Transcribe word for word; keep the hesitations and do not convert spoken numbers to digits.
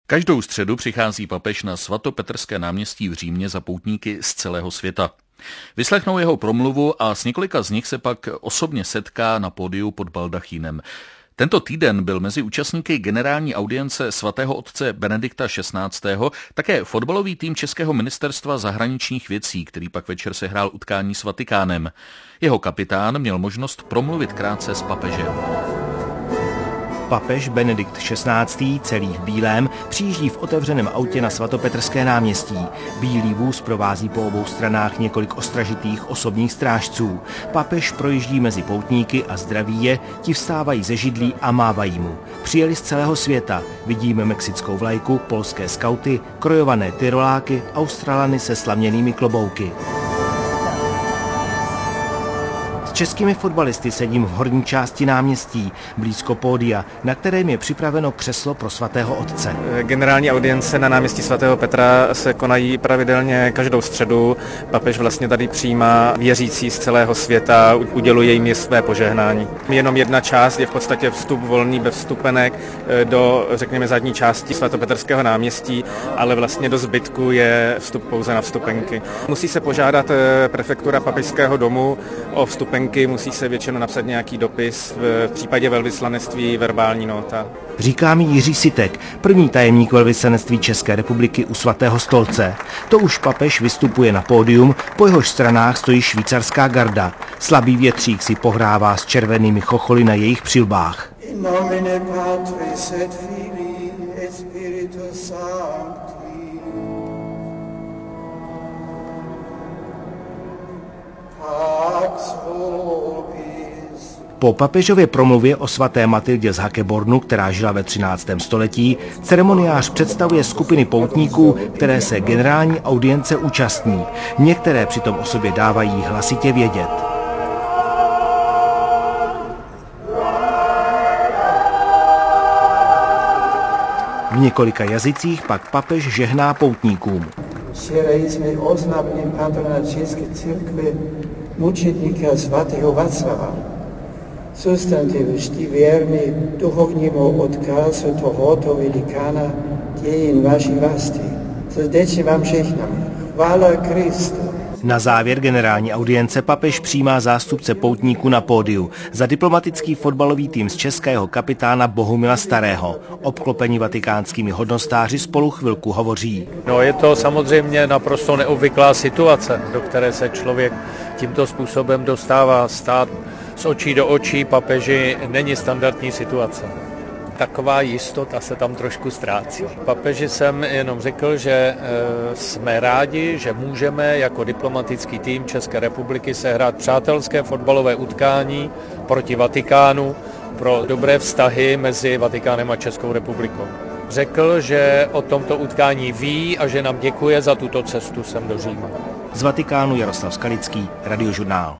Každou středu přichází papež na svatopetrské náměstí v Římě za poutníky z celého světa. Vyslechnou jeho promluvu a s několika z nich se pak osobně setká na pódiu pod baldachínem. Tento týden byl mezi účastníky generální audience svatého otce Benedikta šestnáctého také fotbalový tým Českého ministerstva zahraničních věcí, který pak večer sehrál utkání s Vatikánem. Jeho kapitán měl možnost promluvit krátce s papežem. Papež Benedikt šestnáctý, celý v bílém, přijíždí v otevřeném autě na svatopetrské náměstí. Bílý vůz provází po obou stranách několik ostražitých osobních strážců. Papež projíždí mezi poutníky a zdraví je, ti vstávají ze židlí a mávají mu. Přijeli z celého světa, vidíme mexickou vlajku, polské skauty, krojované tyroláky, Australany se slaměnými klobouky. S českými fotbalisty sedím v horní části náměstí, blízko pódia, na kterém je připraveno křeslo pro svatého otce. Generální audience na náměstí svatého Petra se konají pravidelně každou středu. Papež vlastně tady přijímá věřící z celého světa, uděluje jim své požehnání. Jenom jedna část je v podstatě vstup volný bez vstupenek do, řekněme, zadní části svatopetrského náměstí, ale vlastně do zbytku je vstup pouze na vstupenky. Musí se požádat prefektura papežského domu o vstupenky. Musí se většinou napsat nějaký dopis, v případě velvyslanectví verbální nota. Říká mi Jiří Sitek, první tajemník velvyslanectví České republiky u Svatého stolce. To už papež vystupuje na pódium, po jehož stranách stojí švýcarská garda. Slabý větřík si pohrává s červenými chocholy na jejich přilbách. In nomine Patris et Filii et Spiritus Sancti. Po papežově promluvě o svaté Matildě z Hakebornu, která žila ve třináctém století, ceremoniář představuje skupiny poutníků, které se generální audience účastní. Některé přitom o sobě dávají hlasitě vědět. V několika jazycích pak papež žehná poutníkům. Včera jsme oznámili patrona České církve mučedníka svatého Václava. Zůstaňte vždy věrní duchovnímu odkazu tohoto velikána dějin vaší vlasti. Srdečně vám žehnám. Chvála Kristu. Na závěr generální audience papež přijímá zástupce poutníků na pódiu. Za diplomatický fotbalový tým z českého kapitána Bohumila Starého. Obklopení vatikánskými hodnostáři spolu chvilku hovoří. No, je to samozřejmě naprosto neobvyklá situace, do které se člověk tímto způsobem dostává. Stát z očí do očí papeži není standardní situace. Taková jistota se tam trošku ztrácí. Papeži jsem jenom řekl, že jsme rádi, že můžeme jako diplomatický tým České republiky sehrát přátelské fotbalové utkání proti Vatikánu pro dobré vztahy mezi Vatikánem a Českou republikou. Řekl, že o tomto utkání ví a že nám děkuje za tuto cestu sem do Říma. Z Vatikánu Jaroslav Skalický, Radiožurnál.